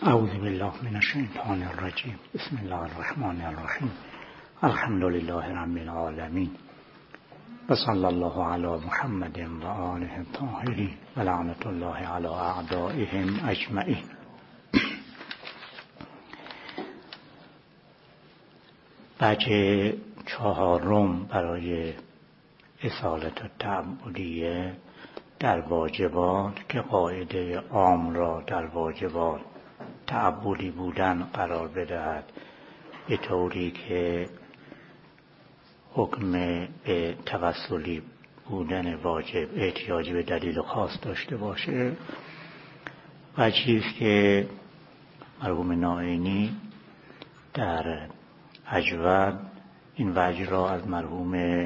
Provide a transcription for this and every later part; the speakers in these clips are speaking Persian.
اعوذ بالله من الشیطان الرجیم. بسم الله الرحمن الرحیم. الحمد لله رب العالمین و صلی الله علی محمد و آله الطاهرین و لعنت الله علی اعدائهم اجمعین. بچه چهارم برای اصالت تعبدیه در واجبات که قاعده عام را در واجبات تعبدی بودن قرار بدهد، به طوری که حکم به توسلی بودن واجب احتیاج به دلیل خاص داشته باشه. و چیز که مرحوم نائینی در اجود این وجه را از مرحوم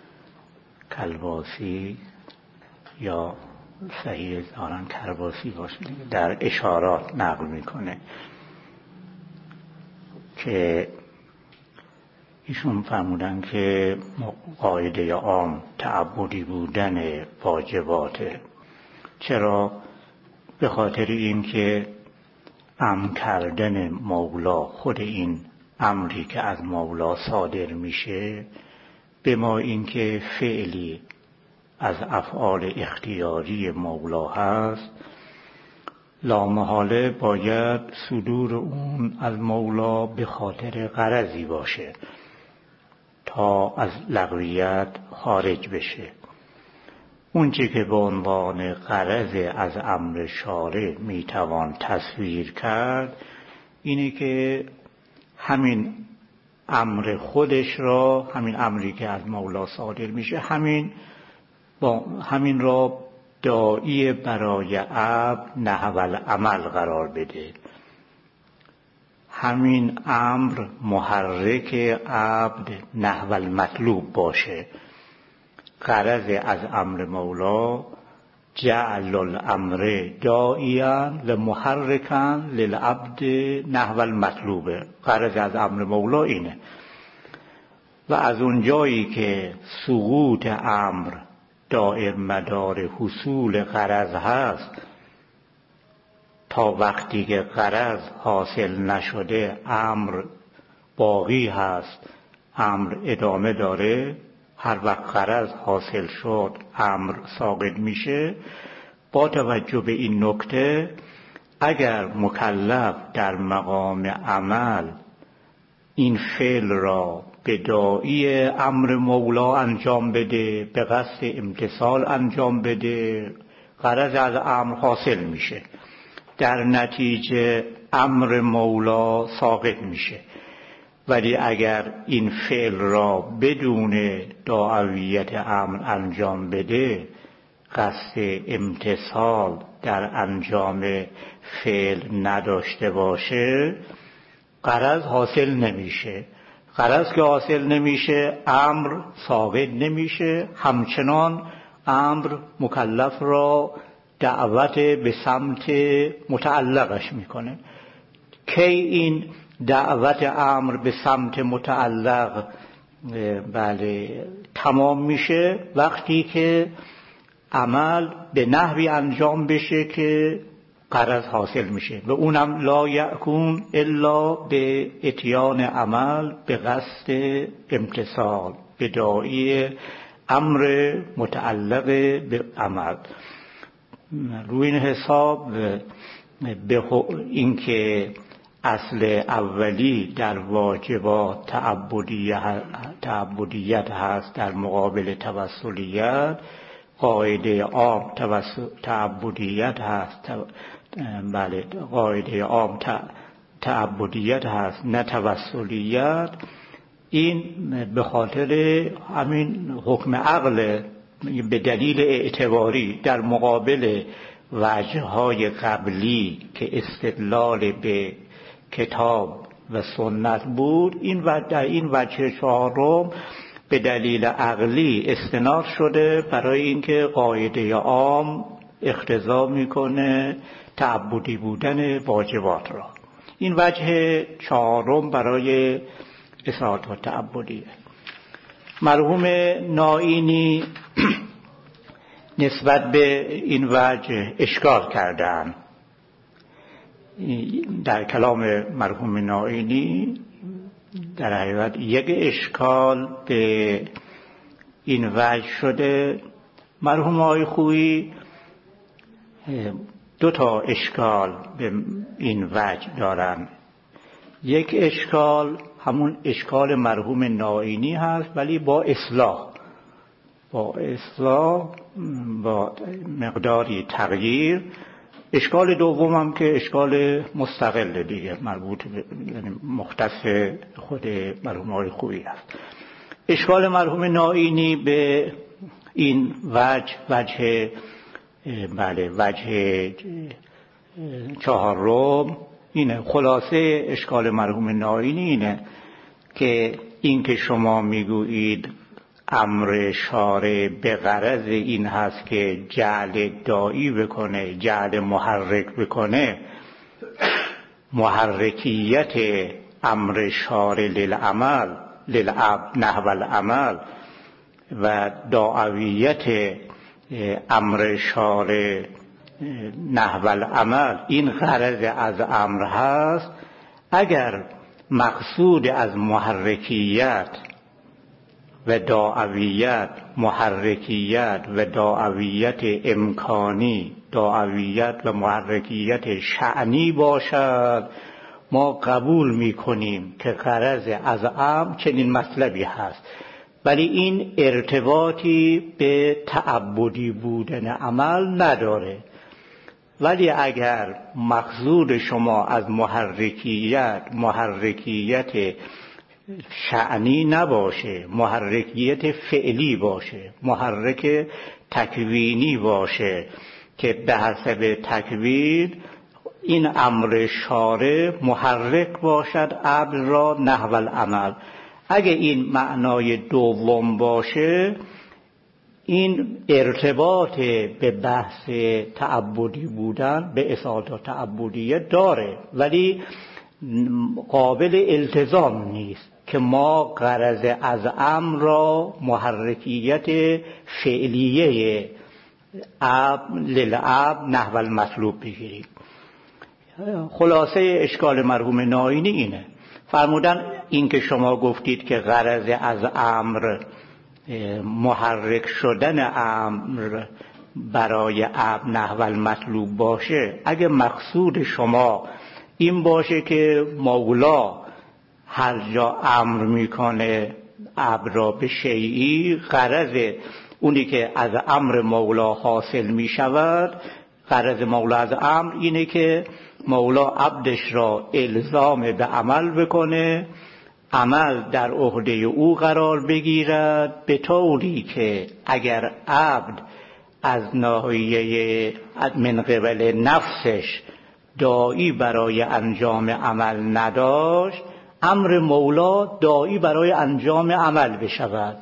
کلباسی یا صحیح ظاهراً کرباسی باشه در اشارات نقل میکنه که ایشون فرمودن که قاعده عام تعبدی بودن واجباته. چرا؟ به خاطر این که امر کردن مولا، خود این امری که از مولا صادر میشه، به ما این که فعلی از افعال اختیاری مولا هست، لامحاله باید صدور اون از مولا به خاطر غرضی باشه تا از لغویت خارج بشه. اون چه که به عنوان غرض از امر شارع میتوان تصویر کرد اینه که همین امر خودش را، همین امری که از مولا صادر میشه، همین را داعی برای عبد نحو العمل قرار بده. همین امر محرک عبد نحو المطلوب باشه. غرض از امر مولا جعل الامر داعیا لمحرکا للعبد نحو المطلوب. غرض از امر مولا اینه. و از اون جایی که سقوط امر دائر مدار حصول غرض هست، تا وقتی که غرض حاصل نشده امر باقی هست، امر ادامه داره. هر وقت غرض حاصل شد امر ساقط میشه. با توجه به این نکته اگر مکلف در مقام عمل این فعل را به داعی امر مولا انجام بده، به قصد امتثال انجام بده، غرض از امر حاصل میشه، در نتیجه امر مولا ساقط میشه. ولی اگر این فعل را بدون داعیت امر انجام بده، قصد امتثال در انجام فعل نداشته باشه، غرض حاصل نمیشه. غرض که حاصل نمیشه امر ساقط نمیشه. همچنان امر مکلف را دعوت به سمت متعلقش میکنه. کی این دعوت امر به سمت متعلق تمام میشه؟ وقتی که عمل به نحوی انجام بشه که غرض حاصل میشه، و اونم لا یکون الا به اتیان عمل به قصد امتثال، به داعی امر متعلق به عمل. روی این حساب به اینکه اصل اولی در واجبات تعبدیت هست در مقابل توسلیت، قاعده عام تعبدیت هست. بله، قاعده عام تعبدیت هست نه توسلیت. این به خاطر همین حکم عقل به دلیل اعتباری در مقابل وجه‌های قبلی که استدلال به کتاب و سنت بود، در این وجه چهارم به دلیل عقلی استناد شده برای اینکه قاعده عام اقتضا میکنه تعبدی بودن واجبات را. این وجه چهارم برای اصالت و تعبدیه. مرحوم نائینی نسبت به این وجه اشکال کردن در کلام مرحوم نائینی در حقیقت یک اشکال به این وجه شده. مرحوم آقای خویی دو تا اشکال به این وجه دارن. یک اشکال همون اشکال مرحوم نائینی هست، ولی با اصلاح با مقداری تغییر. اشکال دوم هم که اشکال مستقل دیگه، مربوط به یعنی مختص خود مرحوم آقای خویی است. اشکال مرحوم نائینی به این وجه چهارم اینه. خلاصه اشکال مرحوم نائینی اینه که این که شما میگویید امر شارع به غرض این هست که جعل داعی بکنه، جعل محرک بکنه، محرکیت امر شارع للعمل نحو العمل و داعویت امر شارع نحو العمل این غرض از امر هست. اگر مقصود از محرکیت و داعویت، محرکیت و داعویت امکانی، داعویت و محرکیت شأنی باشد، ما قبول می‌کنیم که غرض از امر چنین مطلبی هست، ولی این ارتباطی به تعبدی بودن عمل نداره. ولی اگر مقصود شما از محرکیت شأنی نباشه، محرکیت فعلی باشه، محرک تکوینی باشه که به حسب تکوین این امر شارع محرک باشد امر را نحو العمل، اگه این معنای دوم باشه، این ارتباط به بحث تعبدی بودن به اصالت تعبدیه داره، ولی قابل التزام نیست که ما غرض از امر را محرکیت فعلیه للعب نحو المطلوب بگیریم. خلاصه اشکال مرحوم نائینی اینه. فرمودن این که شما گفتید که غرض از امر محرک شدن امر برای امر نحو المطلوب باشه، اگه مقصود شما این باشه که مولا هر جا امر میکنه امر را به شیئی، غرض اونی که از امر مولا حاصل میشود، غرض مولا از امر اینه که مولا عبدش را الزام به عمل بکنه، عمل در عهده او قرار بگیرد، به طوری که اگر عبد از ناحیه من قبل نفسش داعی برای انجام عمل نداشت، امر مولا داعی برای انجام عمل بشود.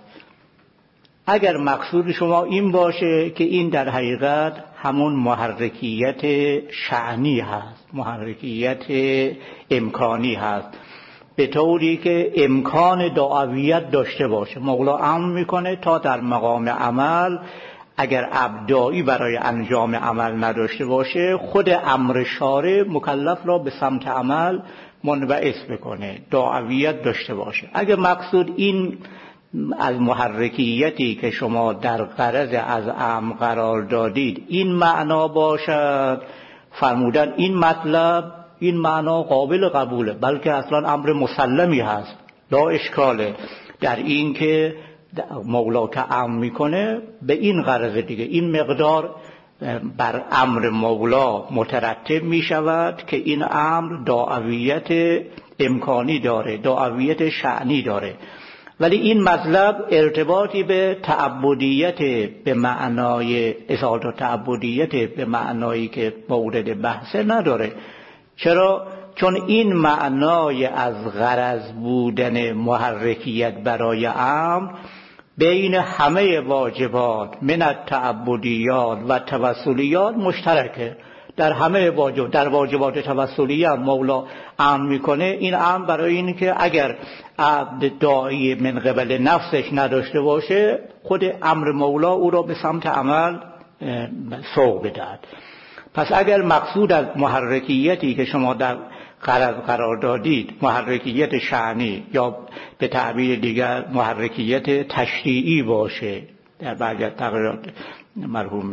اگر مقصود شما این باشه که این در حقیقت همون محرکیت شأنی هست، محرکیت امکانی هست، به طوری که امکان دعویت داشته باشه، مولا امر میکنه تا در مقام عمل اگر ابداعی برای انجام عمل نداشته باشه، خود امر شارع مکلف را به سمت عمل منبعث بکنه، دعویت داشته باشه. اگر مقصود این از محرکیتی که شما در غرض از امر قرار دادید این معنا باشد، فرمودن این مطلب، این معنا قابل قبوله، بلکه اصلا امر مسلمی هست، لا اشکاله در این که مولا که امر میکنه به این غرض دیگه، این مقدار بر امر مولا مترتب میشود که این امر دعویت امکانی داره، دعویت شأنی داره. ولی این مطلب ارتباطی به تعبدیت به معنای اصالت تعبدیت به معنایی که مورد بحثه نداره. چرا؟ چون این معنای از غرض بودن محرکیت برای امر بین همه واجبات من التعبدیات و توسلیات مشترکه. در همه واجبات، در واجبات توسلیه مولا امر میکنه، این امر برای این که اگر عبد داعی من قبل نفسش نداشته باشه، خود امر مولا او را به سمت عمل سوق بدهد. پس اگر مقصود از محرکیتی که شما در غرض قرار دادید محرکیت شأنی یا به تعبیر دیگر محرکیت تشریعی باشه، در بعضی از تقریرات مرحوم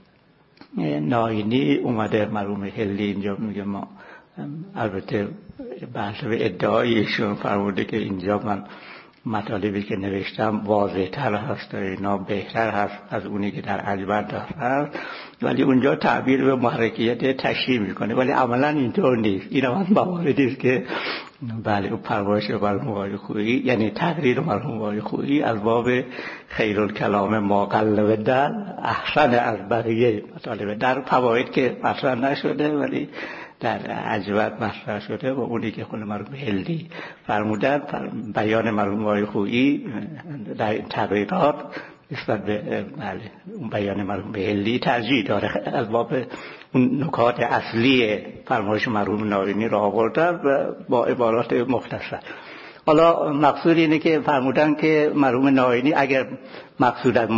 ناینی اومده، مرحوم هلی اینجا میگه ما البته بحث به ادعایشون فرموده که اینجا من مطالبی که نوشتم واضح تر هست و اینا بهتر هست از اونی که در الجبر هست، ولی اونجا تعبیر به محرکیت تشریع میکنه، ولی عملا اینطور نیست. این هم مواردی است که بله پرورش مرحوم آقای خویی یعنی تقریر مرحوم آقای خویی از باب خیرالکلام ما قل در احسن از بقیه مطالب در فواید که مطرح نشده ولی در عجبت مطرح شده و اونی که خود مرحوم هلی فرمودن بیان مرحوم آقای خویی در تقریرات نسبت به اون بیان مرحوم هلی ترجیح داره، از باب اون نکات اصلی فرمایش مرحوم ناینی را آوردن و با عبارات مختصر. حالا مقصود اینه که فرمودن که مرحوم ناینی اگر مقصود از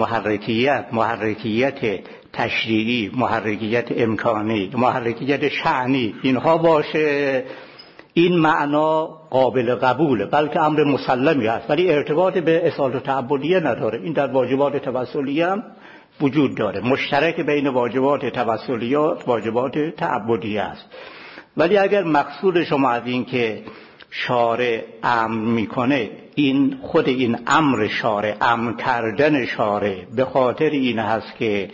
محرکیت تشریعی، محرکیت امکانی، محرکیت شأنی اینها باشه، این معنا قابل قبوله، بلکه امر مسلمی است، ولی ارتباط به اصالت تعبدیه نداره. این در واجبات توسلیه هم وجود داره، مشترک بین واجبات توسلیات واجبات تعبدیه است. ولی اگر مقصود شما از این که شارع امر میکنه، این خود این امر شارع، امر کردن شارع به خاطر این هست که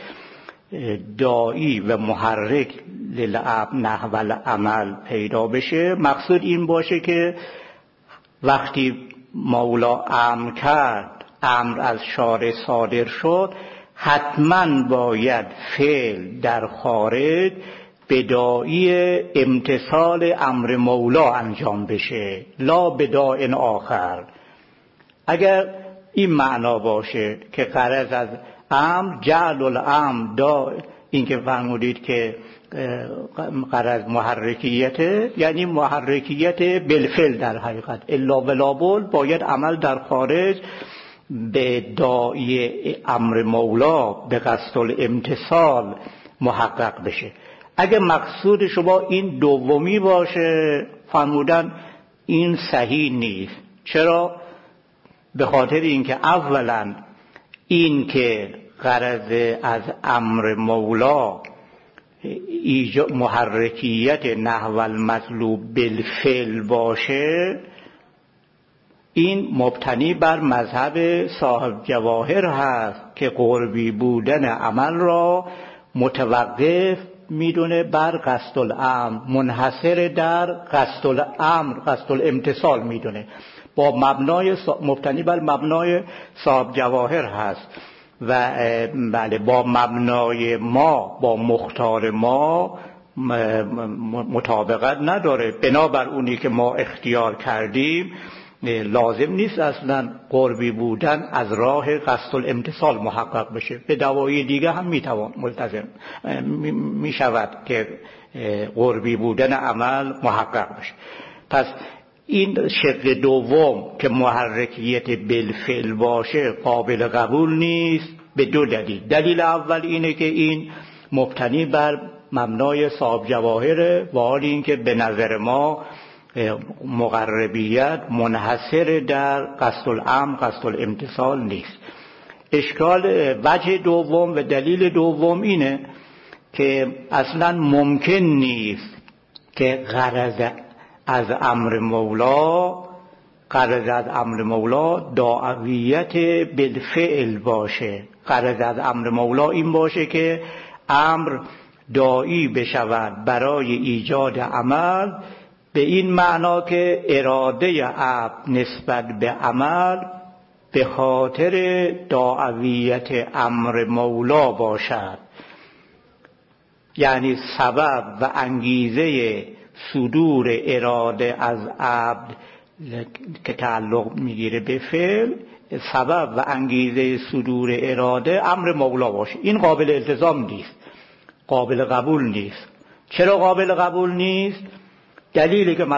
داعی و محرک نحو العمل پیدا بشه، مقصود این باشه که وقتی مولا امر کرد، امر از شارع صادر شد، حتما باید فعل در خارج به داعی امتثال امر مولا انجام بشه، لا بداع آخر. اگر این معنا باشه که غرض از امر جعل الامر این که فرمودید که غرض محرکیت یعنی محرکیت بالفعل، در حقیقت الا ولا بل باید عمل در خارج به داعی امر مولا به قصد الامتثال محقق بشه. اگه مقصود شما این دومی باشه، فرمودن این صحیح نیست. چرا؟ به خاطر اینکه اولا این که غرض از امر مولا محرکیت نحو المطلوب بالفعل باشه، این مبتنی بر مذهب صاحب جواهر هست که قربی بودن عمل را متوقف میدونه بر قصد الامر، منحصر در قصد الامر، قصد الامتثال میدونه، با مبنای مبتنی بر مبنای صاحب جواهر هست و بله با مبنای ما، با مختار ما مطابقت نداره. بنابر اونی که ما اختیار کردیم لازم نیست اصلا قربی بودن از راه قصد الامتثال محقق بشه، به دوایی دیگه هم میتوان ملتزم میشود که قربی بودن عمل محقق بشه. پس این شق دوم که محرکیت بالفعل باشه قابل قبول نیست به دو دلیل. دلیل اول اینه که این مبتنی بر مبنای صاحب جواهر و حال این که به نظر ما مقربیت منحصر در قصد الامر، قصد الامتثال نیست. اشکال وجه دوم و دلیل دوم اینه که اصلا ممکن نیست که غرض از امر مولا داعیت بالفعل باشه. غرض از امر مولا این باشه که امر داعی بشود برای ایجاد عمل، به این معنا که اراده عبد نسبت به عمل به خاطر داعیت امر مولا باشد، یعنی سبب و انگیزه صدور اراده از عبد که تعلق میگیره به فعل، سبب و انگیزه صدور اراده امر مولا باشه. این قابل التزام نیست، قابل قبول نیست. چرا قابل قبول نیست؟ دلیلی که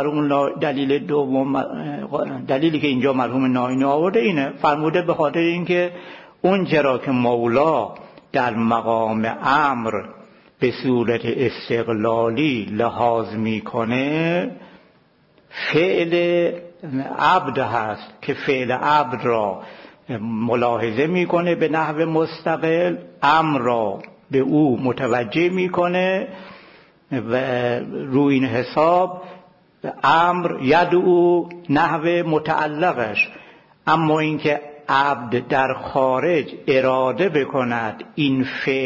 دلیلی که اینجا مرحوم ناینی آورده اینه، فرموده به خاطر اینکه اون چرا که مولا در مقام امر به صورت استقلالی لحاظ میکنه فعل عبد هست که فعل عبد را ملاحظه میکنه به نحو مستقل، امر را به او متوجه میکنه و روی این حساب امر یدعو نحو متعلقش. اما اینکه عبد در خارج اراده بکند این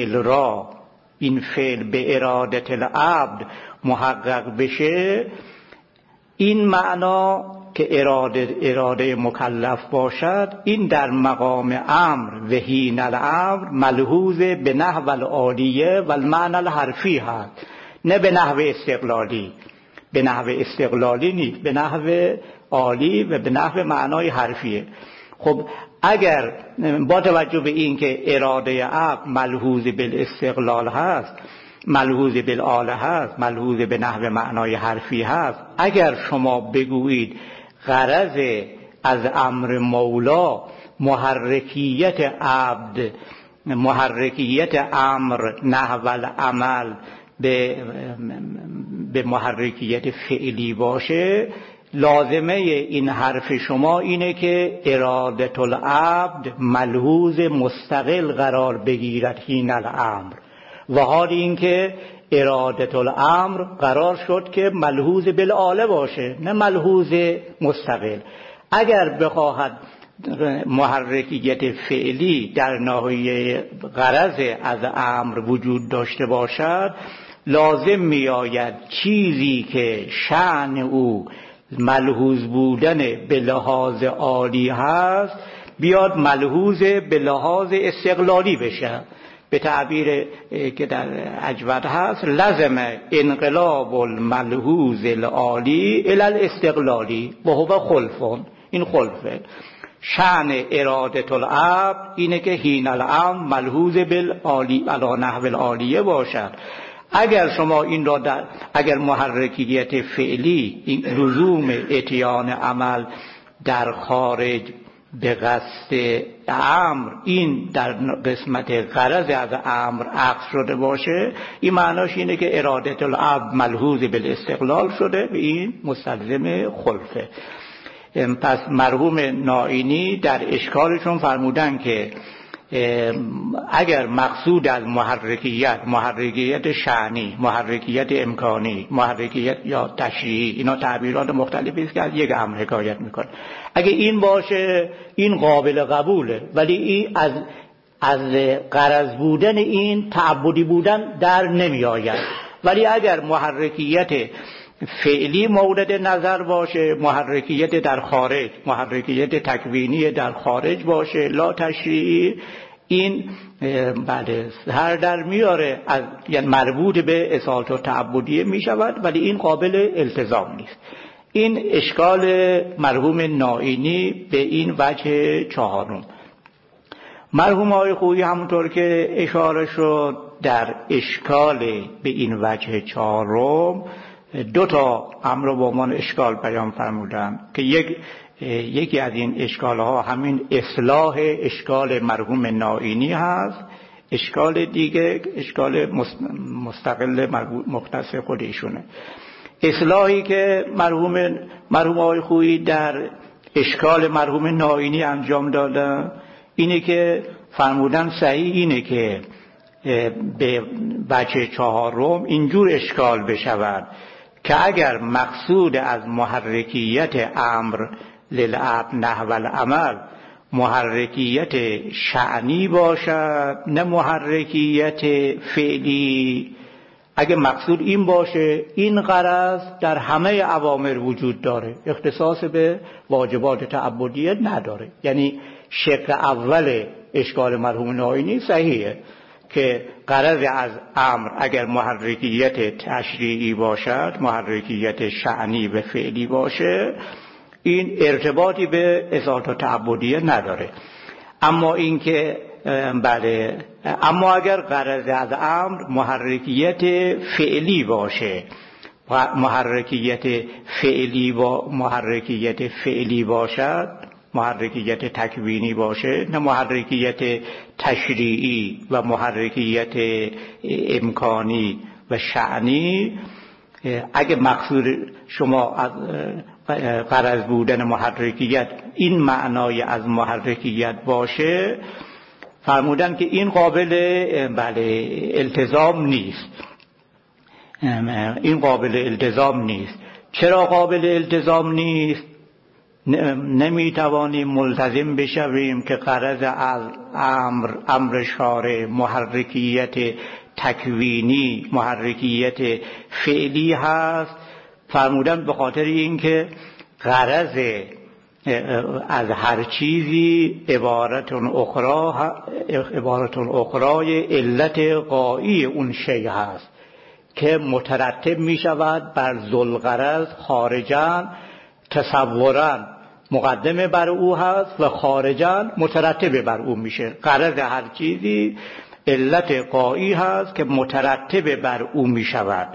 فعل به ارادت العبد محقق بشه، این معنا که اراده مکلف باشد، این در مقام امر و حین الامر ملحوظ به نحو العالیه و المعنی الحرفی هست، نه به نحو استقلالی. به نحو استقلالی نیست، به نحو عالی و به نحو معنای حرفیه. خب اگر با توجه به این که اراده عبد ملحوظ بالاستقلال هست، ملحوظ بالآله هست، ملحوظ به نحو معنای حرفی هست، اگر شما بگویید غرض از امر مولا محرکیت عبد، محرکیت امر نحو العمل به محرکیت فعلی باشه، لازمه این حرف شما اینه که ارادت العبد ملحوظ مستقل قرار بگیرد حین الامر، و حال این که ارادت الامر قرار شد که ملحوظ بالآله باشه، نه ملحوظ مستقل. اگر بخواهد محرکیت فعلی در ناحیه غرض از امر وجود داشته باشد، لازم می آید چیزی که شأن او ملحوظ بودن به لحاظ عالی هست بیاد ملحوظ به لحاظ استقلالی بشه. به تعبیر که در اجود هست، لازم انقلاب الملحوظ العالی الی الاستقلالی و هو خلفون. این خلفه شأن ارادت العبد اینه که حین الامر ملحوظ بالعالی علی نحو العالیه باشد. اگر شما این را اگر محرکیت فعلی، این لزوم اتیان عمل در خارج به قصد امر، این در قسمت غرض از امر عقد شده باشه، این معناش اینه که ارادت العبد ملحوظ بالاستقلال شده و این مستلزم خلفه. پس مرحوم نائینی در اشکالشون فرمودن که اگر مقصود از محرکیت شأنی، محرکیت امکانی، محرکیت یا تشریعی، اینا تعبیرات مختلفی است که از یک امر حکایت میکنه، اگه این باشه این قابل قبوله، ولی این از غرض بودن این تعبدی بودن در نمی آید. ولی اگر محرکیت فعلی مورد نظر باشه، محرکیت در خارج، محرکیت تکوینی در خارج باشه، لا تشریعی، این بله هر در میاره، یعنی مربوط به اصالت و تعبدیه می شود، ولی این قابل التزام نیست. این اشکال مرحوم نائینی به این وجه چهارم. مرحوم آقای خویی همونطور که اشاره شد در اشکال به این وجه چهارم دو تا امر رو با عنوان اشکال بیان فرمودن که یکی از این اشکال ها همین اصلاح اشکال مرحوم نائینی هست، اشکال دیگه اشکال مستقل مختص خود ایشونه. اصلاحی که مرحوم آقای خویی در اشکال مرحوم نائینی انجام دادن اینه که فرمودن صحیح اینه که به وجه چهارم اینجور اشکال بشود که اگر مقصود از محرکیت امر للعبد نحو العمل محرکیت شأنی باشد نه محرکیت فعلی، اگه مقصود این باشه این غرض در همه اوامر وجود داره، اختصاص به واجبات تعبدیه نداره. یعنی شق اول اشکال مرحوم نائینی صحیحه که غرض از امر اگر محرکیت تشریعی باشد، محرکیت شأنی و فعلی باشه، این ارتباطی به اصالت و تعبدیه نداره. اما این که بله، اما اگر غرض از امر محرکیت فعلی باشه، محرکیت فعلی باشد، محرکیت تکوینی باشه نه محرکیت تشریعی و محرکیت امکانی و شأنی، اگه مقصود شما از غرض بودن محرکیت این معنای از محرکیت باشه، فرمودن که این قابل التزام نیست. این قابل التزام نیست. چرا قابل التزام نیست؟ نمیتوانیم ملتزم بشویم که غرض از امر شارع محرکیت تکوینی، محرکیت فعلی هست. فرمودن به خاطر اینکه غرض از هر چیزی عبارت اخرای علت غایی اون شیء هست که مترتب می شود بر ذوالغرض خارجاً، تصوراً مقدمه بر او هست و خارجاً مترتب بر او میشه. غرض هر چیزی علت غایی هست که مترتب بر او می شود.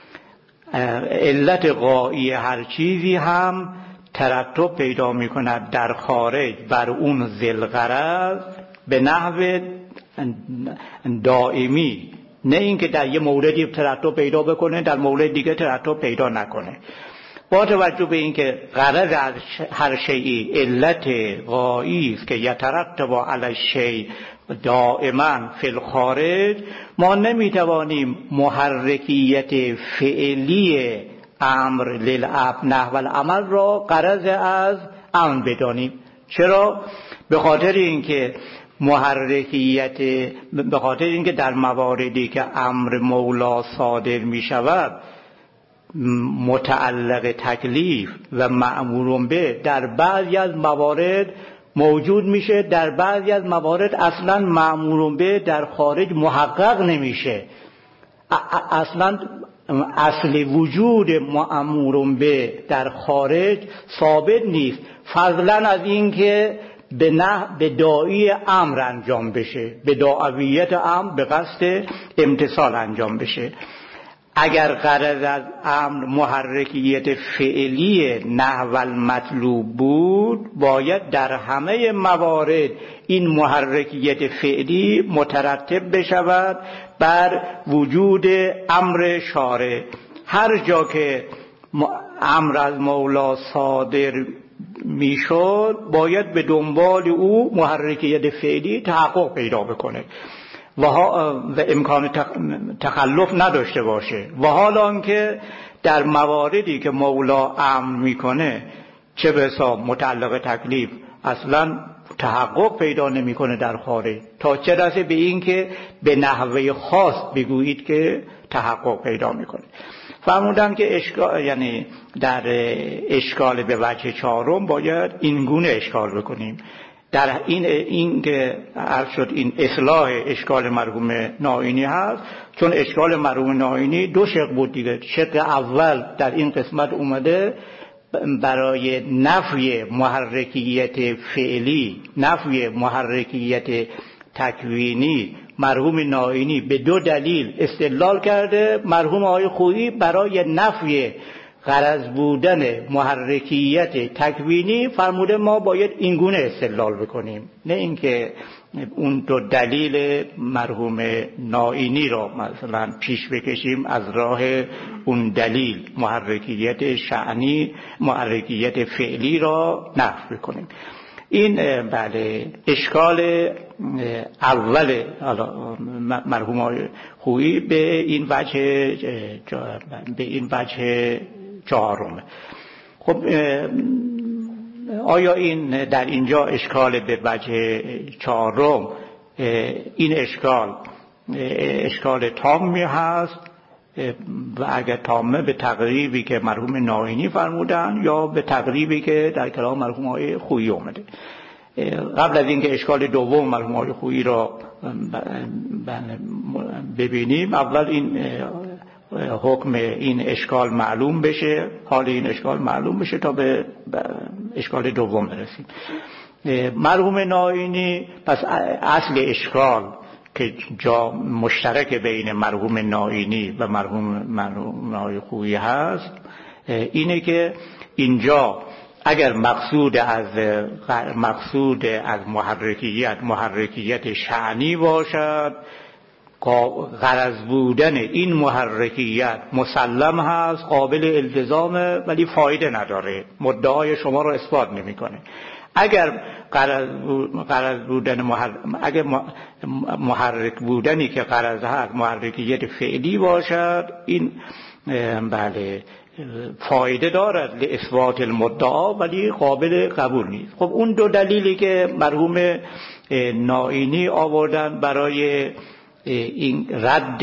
علت غایی هر چیزی هم ترتب پیدا می کند در خارج بر اون ذوالغرض به نحو دائمی، نه اینکه در یه موردی ترتب پیدا بکنه در مورد دیگه ترتب پیدا نکنه. با توجه به اینکه غرض از هر شیء علت غایی است که یترتب علی الشیء دائما فی الخارج، ما نمیتوانیم محرکیت فعلی امر نحو العمل را غرض از امر بدانیم. چرا؟ به خاطر اینکه در مواردی که امر مولا صادر می شود متعلق تکلیف و مأمور به در بعضی از موارد موجود میشه، در بعضی از موارد اصلا مأمور به در خارج محقق نمیشه. اصلا اصل وجود مأمور به در خارج ثابت نیست، فضلا از این که به داعی امر انجام بشه، به داعیت امر به قصد امتثال انجام بشه. اگر غرض از امر محرکیت فعلی نحو المطلوب بود، باید در همه موارد این محرکیت فعلی مترتب بشود بر وجود امر شارع. هر جا که امر از مولا صادر میشد باید به دنبال او محرکیت فعلی تحقق پیدا بکنه و امکان تخلف نداشته باشه. و حالا که در مواردی که مولا امر میکنه چه بسا متعلق تکلیف اصلا تحقق پیدا نمیکنه در خارج، تا چه رسه به این که به نحوه خاص بگویید که تحقق پیدا میکنه. فرمودم که اشکال، یعنی در اشکال به وجه چهارم باید این گونه اشکال بکنیم. در این که عرض شد این اصلاح اشکال مرحوم نائینی هست، چون اشکال مرحوم نائینی دو شق بود دیگه. شق اول در این قسمت اومده برای نفی محرکیت فعلی، نفی محرکیت تکوینی، مرحوم نائینی به دو دلیل استدلال کرده. مرحوم آقای خویی برای نفی غرض بودن محرکیت تکوینی فرموده ما باید این گونه استدلال بکنیم، نه اینکه اون دو دلیل مرحوم نائینی را مثلا پیش بکشیم از راه اون دلیل محرکیت شأنی، محرکیت فعلی را نفی بکنیم. این بله اشکال اول مرحوم خویی به این وجه چهارم. خب آیا این در اینجا اشکال به وجه چهارم، این اشکال تامی هست و اگر تامه به تقریبی که مرحوم نائینی فرمودن یا به تقریبی که در کلام مرحوم آقای خویی اومده؟ قبل از اینکه اشکال دوم مرحوم آقای خویی را ببینیم، اول این حکم این اشکال معلوم بشه، حال این اشکال معلوم بشه تا به اشکال دوم برسیم. مرحوم نائینی پس اصل اشکال که جا مشترک بین مرحوم نائینی و مرحوم آقای خویی هست اینه که اینجا اگر مقصود از محرکیت شأنی باشد، غرض بودن این محرکیت مسلم هست، قابل التزامه، ولی فایده نداره، مدعای شما رو اثبات نمیکنه. اگر غرض بودن اگر محرک بودنی که غرض هست محرکیت فعلی باشد، این بله فایده دارد لاثبات المدعا، ولی قابل قبول نیست. خب اون دو دلیلی که مرحوم نائینی آوردن برای این رد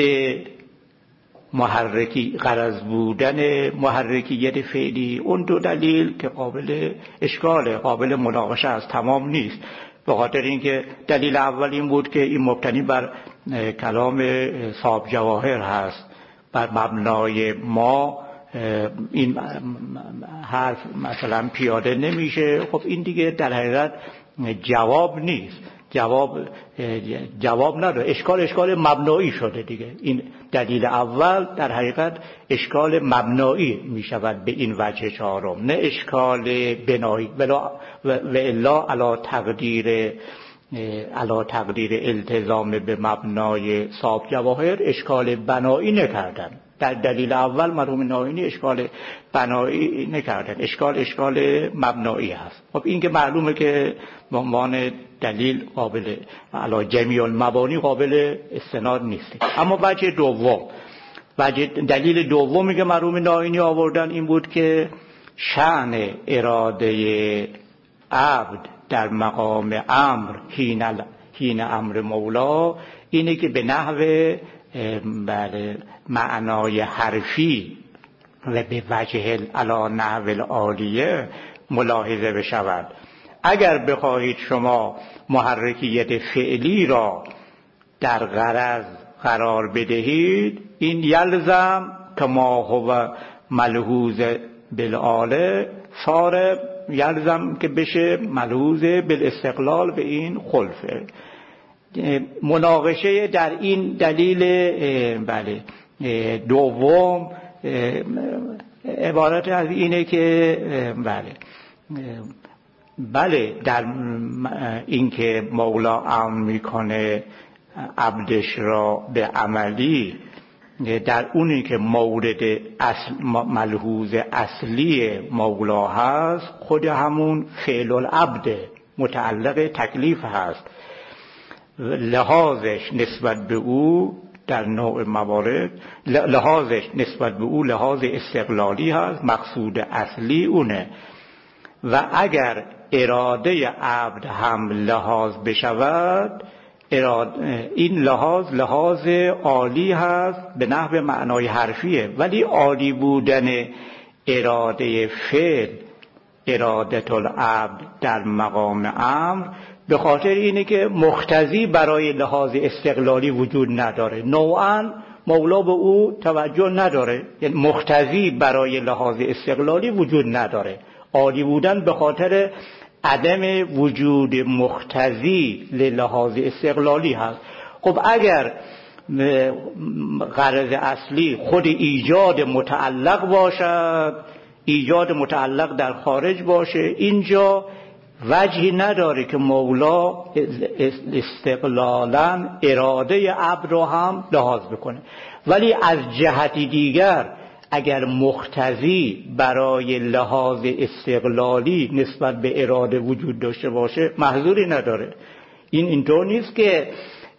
غرض بودن محرکیت فعلی، اون دو دلیل که قابل اشکاله، قابل مناقشه است، تمام نیست. به خاطر اینکه دلیل اول این بود که این مبتنی بر کلام صاحب جواهر هست، بر مبنای ما این حرف مثلا پیاده نمیشه. خب این دیگه در حقیقت جواب نیست، جواب نداره، اشکال مبنایی شده دیگه. این دلیل اول در حقیقت اشکال مبنایی می شود به این وجه چهارم، نه اشکال بنایی. و الا علی تقدیر التزام به مبنای صاحب جواهر اشکال بنایی نکردن. در دلیل اول مرحوم نائینی اشکال بنایی نکردن، اشکال مبنایی هست. خب این که معلومه که به عنوان دلیل قابل علی جمیع المبانی قابل استناد نیست. اما دلیل دومی که مرحوم نائینی آوردن این بود که شأن اراده عبد در مقام امر حین امر مولا اینه که به نحو معنای حرفی و به وجه علی نحو العالیه ملاحظه بشود. اگر بخواهید شما محرکیت فعلی را در غرض قرار بدهید، این یلزم کما هو ملحوظ بالآله صار یلزم که بشه ملحوظ بالاستقلال به این خلفه. مناقشه در این دلیل دوم عبارت از اینه که بله در این که مولا امر میکنه عبدش را به عملی، در اونی که مورد ملحوظ اصلی مولا هست خود همون فعل العبد متعلق تکلیف هست. لحاظش نسبت به او در نوع موارد لحاظش نسبت به او لحاظ استقلالی هست، مقصود اصلی اونه. و اگر اراده عبد هم لحاظ بشود، این لحاظ عالی هست به نحو معنای حرفیه، ولی عالی بودن اراده فعل ارادت العبد در مقام امر به خاطر اینه که مقتضی برای لحاظ استقلالی وجود نداره. نوعاً مولا به او توجه نداره، یعنی مقتضی برای لحاظ استقلالی وجود نداره. عالی بودن به خاطر عدم وجود مقتضی للحاظ استقلالی هست. خب اگر غرض اصلی خود ایجاد متعلق باشد، ایجاد متعلق در خارج باشه، اینجا وجهی نداره که مولا استقلالاً اراده عبد را هم لحاظ بکنه. ولی از جهتی دیگر اگر مقتضی برای لحاظ استقلالی نسبت به اراده وجود داشته باشه محذوری نداره. این اینطور نیست که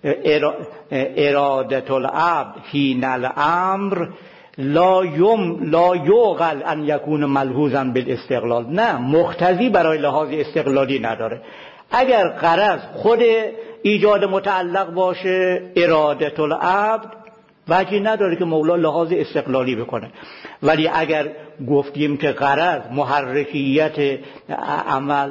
ارادت العبد حین الامر لا یوغل ان یکون ملحوظا بالاستقلال، نه، مقتضی برای لحاظ استقلالی نداره. اگر غرض خود ایجاد متعلق باشه ارادت العبد، وجهی نداره که مولا لحاظ استقلالی بکنه. ولی اگر گفتیم که غرض محرکیت عمل،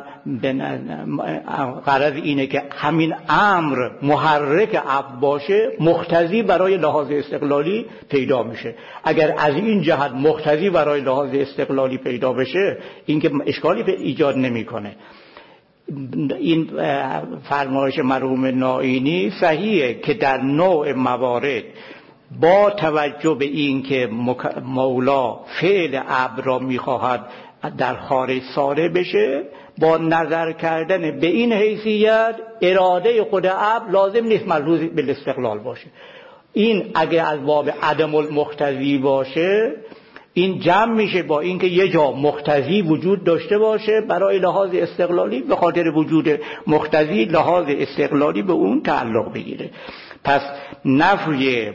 غرض اینه که همین امر محرک عبد باشه، مقتضی برای لحاظ استقلالی پیدا میشه. اگر از این جهت مقتضی برای لحاظ استقلالی پیدا بشه، این که اشکالی ایجاد نمیکنه. این فرمایش مرحوم نائینی صحیحه که در نوع موارد با توجه به این که مولا فعل ابر را میخواهد در خارج صادر بشه، با نظر کردن به این حیثیت اراده خود ابر لازم نیست ملحوظ به استقلال باشه. این اگه از باب عدم المقتضی باشه این جمع میشه با اینکه یه جا مقتضی وجود داشته باشه برای لحاظ استقلالی، به خاطر وجود مقتضی لحاظ استقلالی به اون تعلق بگیره. پس نفی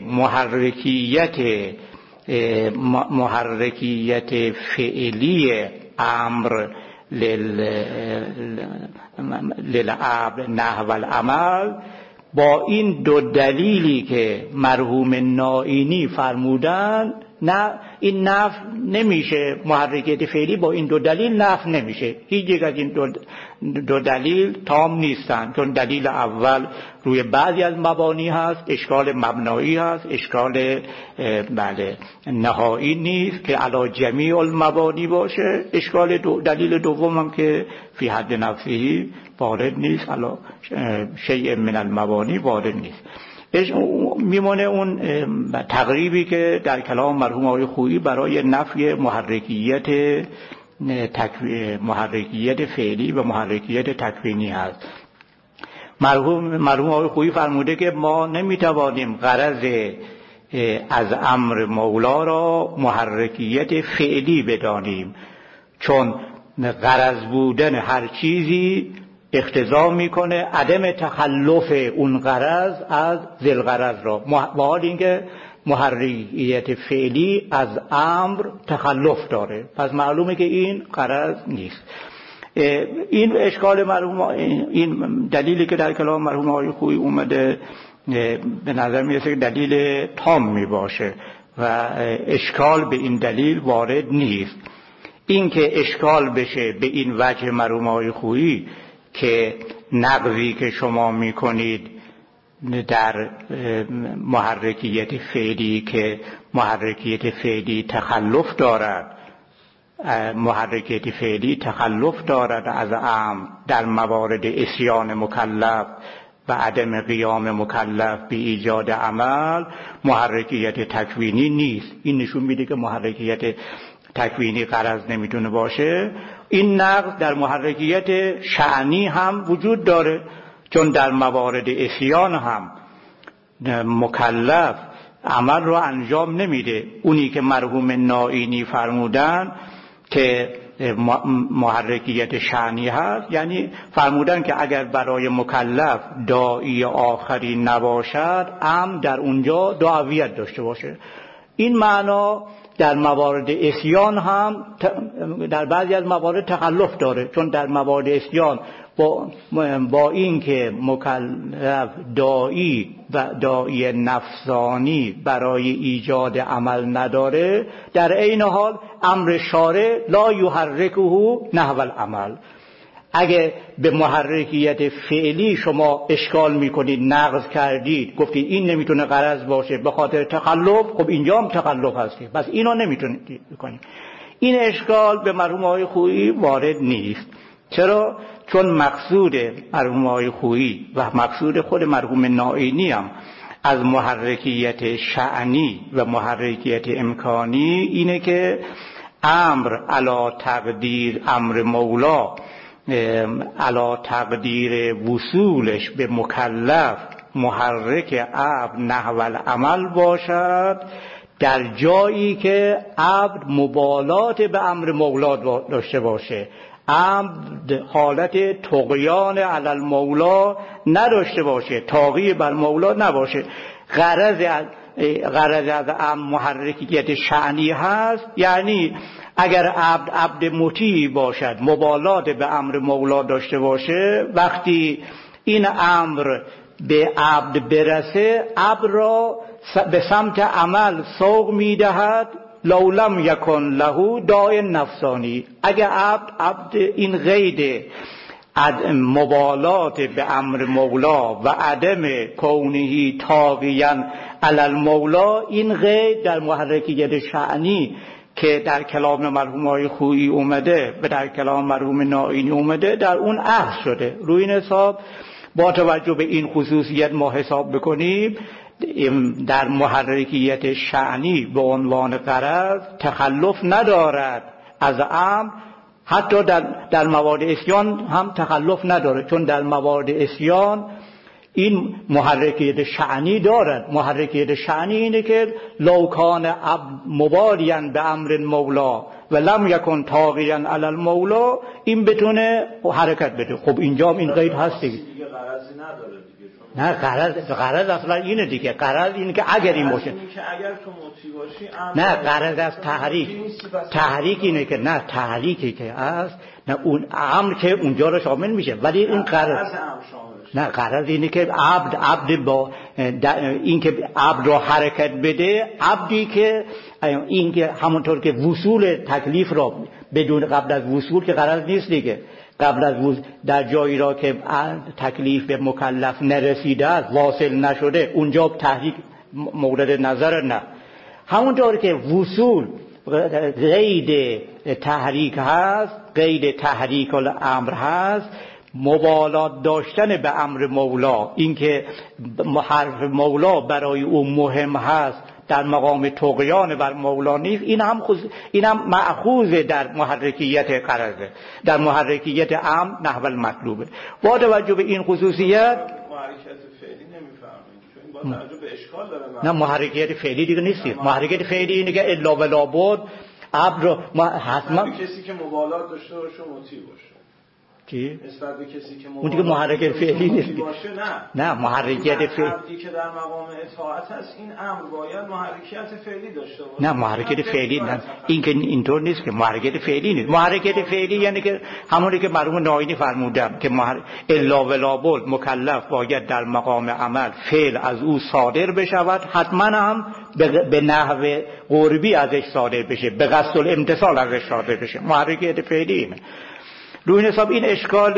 محرکیت فعلی امر للعبد نحو العمل با این دو دلیلی که مرحوم نائینی فرمودن، نه این نفی نمیشه. محرکیت فعلی با این دو دلیل نفی نمیشه. هیچ یک از این دو دلیل تام نیستن، چون دلیل اول روی بعضی از مبانی هست، اشکال مبنایی هست، اشکال نهایی نیست که علی جمیع المبانی باشه. اشکال دلیل دوم هم که فی حد نفسه وارد نیست، علی شیء من المبانی وارد نیست. میمونه اون تقریبی که در کلام مرحوم آقای خویی برای نفی محرکیت فعلی و محرکیت تکوینی هست. مرحوم آقای خویی فرموده که ما نمیتوانیم غرض از امر مولا را محرکیت فعلی بدانیم، چون غرض بودن هر چیزی اقتضا میکنه عدم تخلف اون غرض از ذل غرض را، با حال اینکه محرکیت فعلی از امر تخلف داره، پس معلومه که این غرض نیست. این اشکال مرحوم، این دلیلی که در کلام مرحوم آقای خویی اومده به نظر میرسه که دلیل تام میباشه و اشکال به این دلیل وارد نیست. این که اشکال بشه به این وجه مرحوم آقای خویی که نقضی که شما میکنید در محرکیت فعلی که محرکیت فعلی تخلف دارد، محرکیت فعلی تخلف دارد از امر در موارد عصیان مکلف و عدم قیام مکلف به ایجاد عمل، محرکیت تکوینی نیست. این نشون میده که محرکیت تکوینی غرض نمیتونه باشه. این نقض در محرکیت شأنی هم وجود داره، چون در موارد عصیان هم مکلف عمل رو انجام نمیده. اونی که مرحوم نائینی فرمودن که محرکیت شأنی هست، یعنی فرمودن که اگر برای مکلف داعی آخری نباشد امر در اونجا دعویت داشته باشه. این معنا در موارد عصیان هم در بعضی از موارد تخلف داره، چون در موارد عصیان با اینکه مکلف داعی و داعی نفسانی برای ایجاد عمل نداره، در عین حال امر شارع لا یحرکه نحو العمل. اگه به محرکیت فعلی شما اشکال میکنید، نقض کردید، گفتید این نمیتونه غرض باشه به خاطر تخلف، خب اینجا هم تخلف هستی، پس اینو نمیتونید بکنید. این اشکال به مرحوم آقای خویی وارد نیست. چرا؟ چون مقصود مرحوم آقای خویی و مقصود خود مرحوم نائینی هم از محرکیت شأنی و محرکیت امکانی اینه که امر علا تقدیر امر مولا علا تقدیر وصولش به مکلف محرک عبد نحو العمل باشد، در جایی که عبد مبالات به امر مولا داشته باشه، عبد حالت طغیان علی المولا نداشته باشه، طاغی بر مولا نباشه. غرض از امر محرکیت شأنی هست، یعنی اگر عبد مطیع باشد، مبالات به امر مولا داشته باشه، وقتی این امر به عبد برسه عبد را به سمت عمل سوق میدهد، لولم یکن له داع نفسانی. اگر عبد این قید مبالات به امر مولا و عدم کونه طاغیاً علی المولا، این قید در محرکیت شأنی که در کلام مرحوم آقای خویی اومده و در کلام مرحوم نائینی اومده در اون اخذ شده. روی این حساب با توجه به این خصوصیت ما حساب بکنیم، در محرکیت شأنی به عنوان غرض تخلف ندارد از امر، حتی در موارد عصیان هم تخلف نداره، چون در موارد عصیان این محرکیت شأنی دارد. محرکیت شأنی اینه که لو کان مبالیا به امر مولا و لم یکن طاغیا علی المولا، این بتونه حرکت بده. خب اینجا این قید هست دیگه. نه غرض اصلا اینه دیگه. غرض اینه که اگر این باشه، اگر تو مطیع باشی نه غرض از تحریک اینه که نه تحریکی که هست، نه اون امر که اونجا رو شامل میشه، ولی این غرض نه غرض اینه که عبد با این که عبد رو حرکت بده، عبدی که این که همونطور که وصول تکلیف را بدون قبل از وصول که غرض نیست دیگه، قبل از وصول در جایی را که تکلیف به مکلف نرسیده است، واصل نشده، اونجا تحریک مورد نظر نه. همونطور که وصول قید تحریک هست، قید تحریک الامر هست، مبالات داشتن به امر مولا، اینکه حرف مولا برای او مهم هست در مقام طغیان بر مولا نیست، این هم مأخوذ در محرکیت غرضه، در محرکیت امر نحو المطلوبه. با توجه به این خصوصیت محرکیت فعلی نمیفهمید، چون با توجه به اشکال داره. نه محرکیت فعلی دیگه نیست. محرکیت فعلی اینه که الا ولا بود امر حتما کسی که مبالات داشته باشه مطیع باشه. چی؟ نسبت به کسی که اون دیگه محرکیت فعلی نیست. نه محرکیت فعلی که در مقام اطاعت هست، این امر باید محرکیت فعلی داشته باشه. نه محرکیت فعلی نه، این که اینطور نیست که محرکیت فعلی نیست. محرکیت فعلی یعنی که همونی که مرحوم ناینی فرمودن که الا ولا بود مکلف باید در مقام عمل فعل از او صادر بشود، حتما هم به نحو قربی ازش صادر بشه، به قصد الامتثال ازش صادر بشه. محرکیت فعلی اینه. روی حساب این اشکال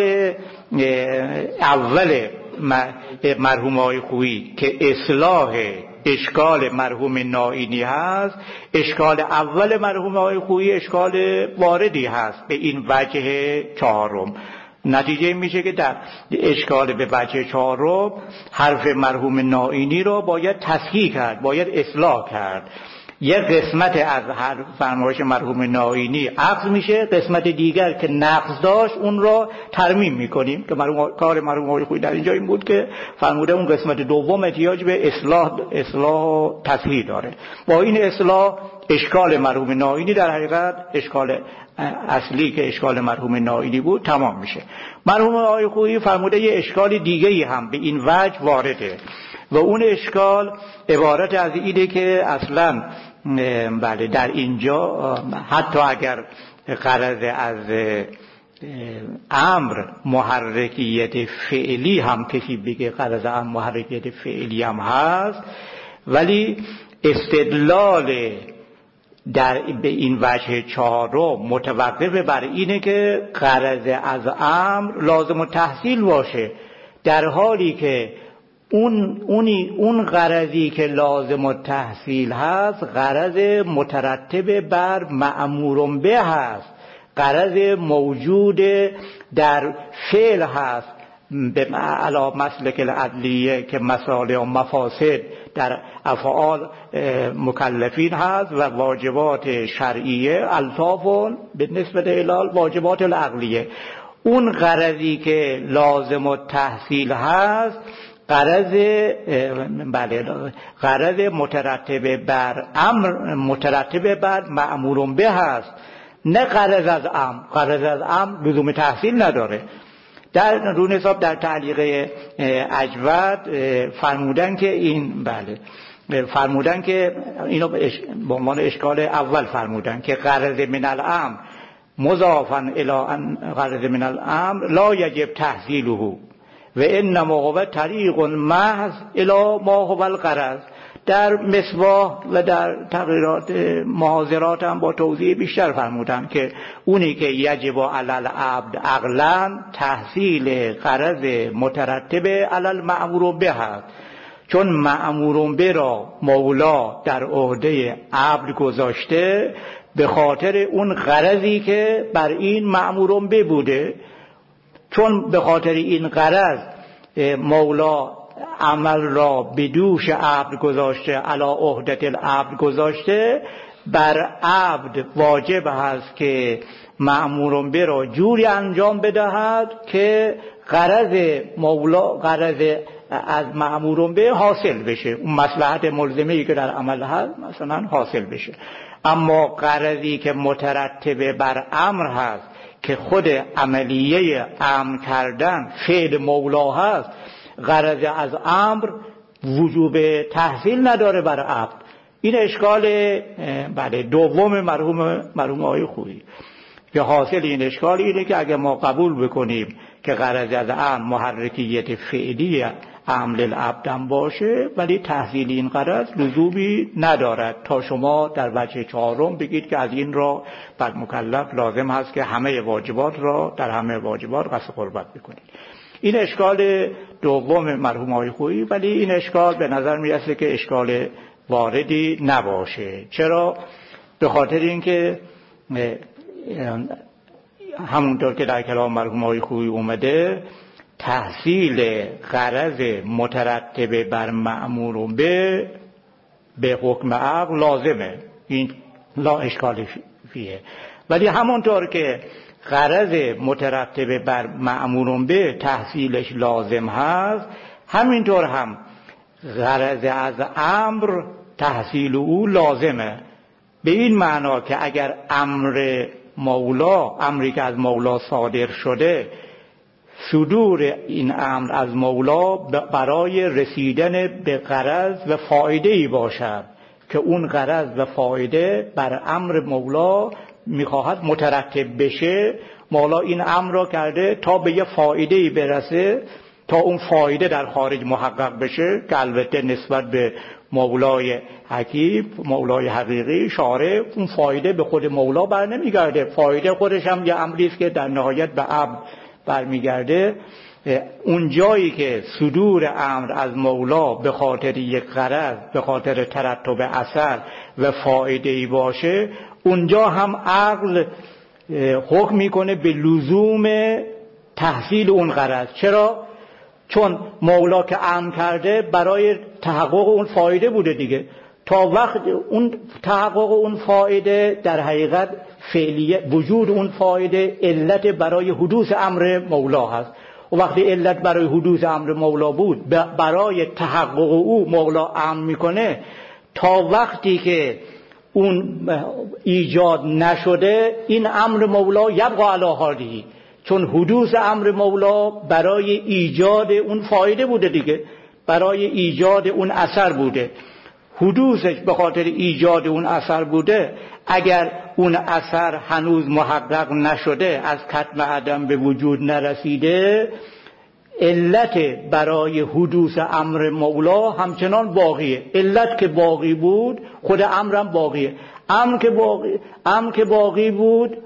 اول مرحوم آقای خویی که اصلاح اشکال مرحوم ناینی هست، اشکال اول مرحوم آقای خویی اشکال واردی هست به این وجه چهارم. نتیجه میشه که در اشکال به وجه چهارم حرف مرحوم ناینی رو باید تصحیح کرد، باید اصلاح کرد. یک قسمت از هر فرمایش مرحوم ناینی عقل میشه، قسمت دیگر که نقص داشت اون رو ترمیم میکنیم که کار مرحوم آقای خویی در اینجا این بود که فرموده اون قسمت دوم احتیاج به اصلاح و تصحیح داره. با این اصلاح اشکال مرحوم ناینی در حقیقت اشکال اصلی که اشکال مرحوم ناینی بود تمام میشه. مرحوم آقای خویی فرموده یه اشکال دیگه‌ای هم به این وجه وارده و اون اشکال عبارت از اینه که اصلا بله در اینجا حتی اگر غرض از امر محرکیت فعلی هم کسی بگه غرض امر محرکیت فعلی هم هست، ولی استدلال به این وجه چهارم متوقف بر اینه که غرض از امر لازم التحصیل باشه، در حالی که اون غرضی که لازم التحصیل هست غرض مترتب بر مأمور به هست، غرض موجود در فعل هست به علا مسلک العدلیه که مصالح و مفاسد در افعال مکلفین هست و واجبات شرعیه الطاف به نسبت الال واجبات العقلیه. اون غرضی که لازم التحصیل هست غرض مترتب بر امر مترتب بر مأمور به هست، نه غرض از امر. غرض از امر لزوم تحصیل نداره. در رون حساب در تعلیق اجود فرمودن که این فرمودن که اینو به عنوان اشکال اول فرمودن که غرض من الامر مضافا الی غرض من الامر لا یجب تحصیله و انما هو طریق محض الی ما هو الغرض. در مصباح و در تقریرات محاضرات هم با توضیح بیشتر فرمودن که اونی که یجب علی العبد عقلا تحصیل غرض مترتب علی المأمور به هست، چون مأمور به را مولا در عهده عبد گذاشته به خاطر اون غرضی که بر این مأمور به بوده. چون به خاطر این غرض مولا عمل را به دوش عبد گذاشته، علی عهدة العبد گذاشته، بر عبد واجب هست که مأمور به را جوری انجام بدهد که غرض مولا، غرض از مأمور به حاصل بشه، اون مصلحت ملزمه‌ای که در عمل هست مثلا حاصل بشه. اما غرضی که مترتب بر امر هست که خود عملیه امر کردن فعل مولا هست، غرض از امر وجوب تحصیل نداره بر عبد. این اشکال بله دوم مرحوم آقای خویی که حاصل این اشکال اینه که اگه ما قبول بکنیم که غرض از امر محرکیت فعلی عمل العبد باشه، ولی تحصیل این غرض لزومی ندارد تا شما در وجه چهارم بگید که از این را بر مکلف لازم هست که همه واجبات را در همه واجبات قصد قربت بکنید. این اشکال دوم مرحوم آقای خویی، ولی این اشکال به نظر میرسه که اشکال واردی نباشه. چرا؟ به خاطر اینکه همونطور که در کلام مرحوم آقای خویی اومده، تحصیل غرض مترتب بر مأمور به حکم عقل لازمه، این لا اشکال فیه. ولی همونطور که غرض مترتب بر مأمور به تحصیلش لازم هست، همینطور هم غرض از امر تحصیل او لازمه. به این معنا که اگر امر مولا، امری که از مولا صادر شده، صدور این امر از مولا برای رسیدن به غرض و فایده‌ای باشد که اون غرض و فایده بر امر مولا میخواهد مترتب بشه، مولا این امر را کرده تا به یه فایده‌ای برسه، تا اون فایده در خارج محقق بشه، که البته نسبت به مولای حکیم، مولای حقیقی شارع، اون فایده به خود مولا بر نمیگرده، فایده خودش هم یه امری است که در نهایت به عبد برمیگرده. اون جایی که صدور امر از مولا به خاطر یک غرض، به خاطر ترتب اثر و فایده‌ای باشه، اونجا هم عقل حکم میکنه به لزوم تحصیل اون غرض. چرا؟ چون مولا که امر کرده برای تحقق اون فایده بوده دیگه. تا وقت اون تحقق اون فایده در حقیقت فعلیه، وجود اون فایده علت برای حدوث امر مولا هست. و وقتی علت برای حدوث امر مولا بود، برای تحقق او مولا امر میکنه، تا وقتی که اون ایجاد نشده این امر مولا یبقى علی حاله، چون حدوث امر مولا برای ایجاد اون فایده بوده دیگه، برای ایجاد اون اثر بوده. حدوثش به خاطر ایجاد اون اثر بوده. اگر اون اثر هنوز محقق نشده، از کتم عدم به وجود نرسیده، علت برای حدوث امر مولا همچنان باقیه. علت که باقی بود، خود امرم باقیه. امر که باقی بود،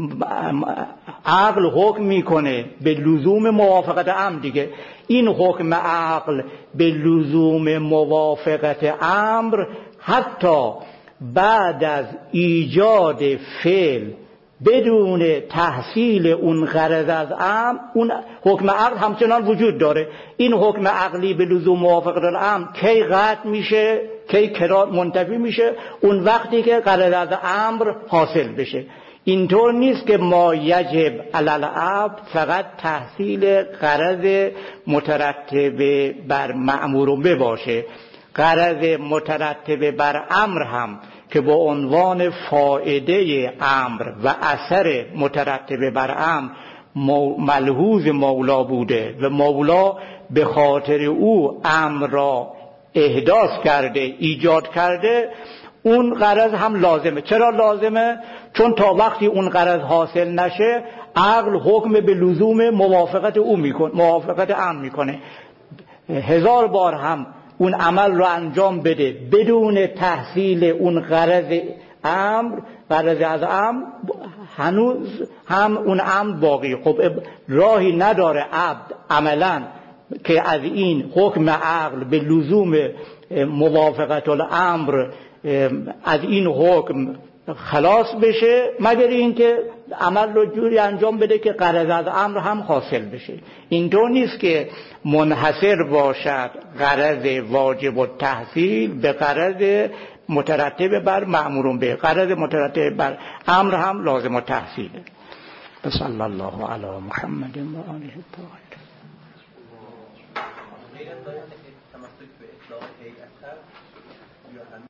عقل حکم میکنه به لزوم موافقت امر دیگه. این حکم عقل به لزوم موافقت امر حتی بعد از ایجاد فعل بدون تحصیل اون غرض از امر، اون حکم عقل همچنان وجود داره. این حکم عقلی به لزوم موافقت امر کی قطع میشه، کی منتفی میشه؟ اون وقتی که غرض از امر حاصل بشه. اینطور نیست که ما یجب علی العبد فقط تحصیل غرض مترتب بر مأمور به باشه. غرض مترتب بر امر هم که با عنوان فایده امر و اثر مترتب بر امر ملحوظ مولا بوده و مولا به خاطر او امر را احداث کرده، ایجاد کرده، اون غرض هم لازمه. چرا لازمه؟ چون تا وقتی اون غرض حاصل نشه، عقل حکم به لزوم موافقت او میکنه، موافقت امر میکنه. 1000 بار هم اون عمل رو انجام بده بدون تحصیل اون غرض امر، غرض از امر، هنوز هم اون امر باقی. خب راهی نداره عبد عملا که از این حکم عقل به لزوم موافقت الامر، از این حکم خلاص بشه، مگر اینکه عمل رو جوری انجام بده که غرض از امر هم حاصل بشه. اینطور نیست که منحصر باشد غرض واجب التحصیل به غرض مترتب بر مأمور به، غرض مترتب بر امر هم لازم التحصیله. صلی الله علی محمد و آله الطاهرین.